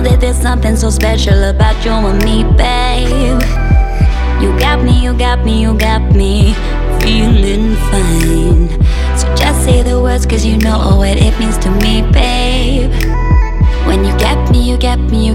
that there's something so special about you and me, babe. You got me, you got me, you got me feeling fine. So just say the words, cause you know what it means to me, babe. When you got me, you got me,